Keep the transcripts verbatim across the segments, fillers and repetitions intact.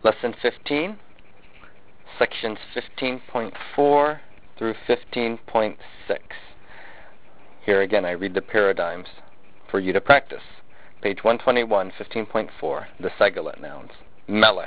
Lesson fifteen, sections fifteen point four through fifteen point six. Here again, I read the paradigms for you to practice. Page one twenty-one, fifteen point four, the Segalet nouns. Melech.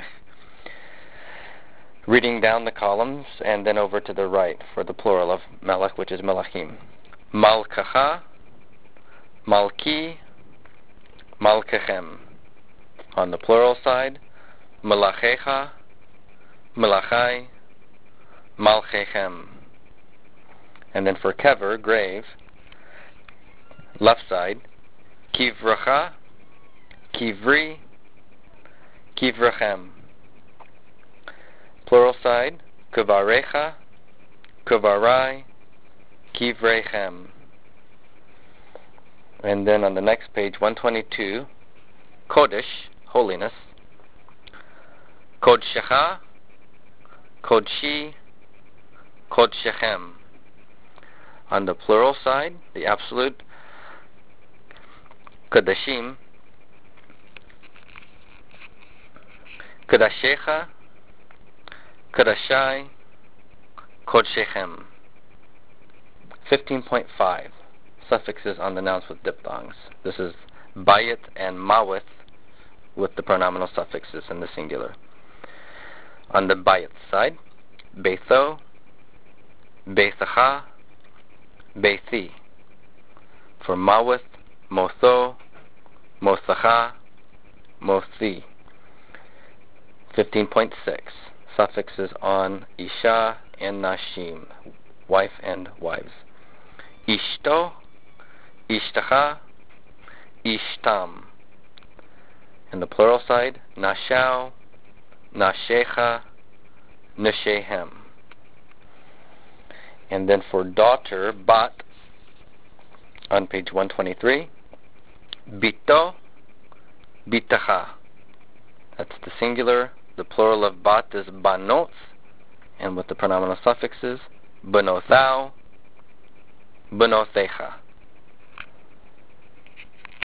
Reading down the columns and then over to the right for the plural of Melech, which is Melachim. Malkacha, Malki, Malkechem. On the plural side, Melachecha, Melachai, Malchechem. And then for Kever, grave, left side, Kivracha, Kivri, Kivrachem. Plural side, Kavarecha, Kavarai, Kivrechem. And then on the next page, one twenty-two, Kodesh, holiness, Kodshecha, Kodshi, Kodshechem. On the plural side, the absolute, Kodashim, Kodashecha, Kodashai, Kodshechem. fifteen point five, suffixes on the nouns with diphthongs. This is bayit and mawith with the pronominal suffixes in the singular. On the bayit side, beitho, beithacha, beithi. For mawith, motho, mothacha, mothi. fifteen point six, suffixes on isha and nashim, wife and wives. Ishto, ishtacha, ishtam. In the plural side, nashau, nashecha, neshehem. And then for daughter, bat, on page one twenty-three, bito, bitacha. That's the singular. The plural of bat is banot, and with the pronominal suffixes, banothau, banothecha.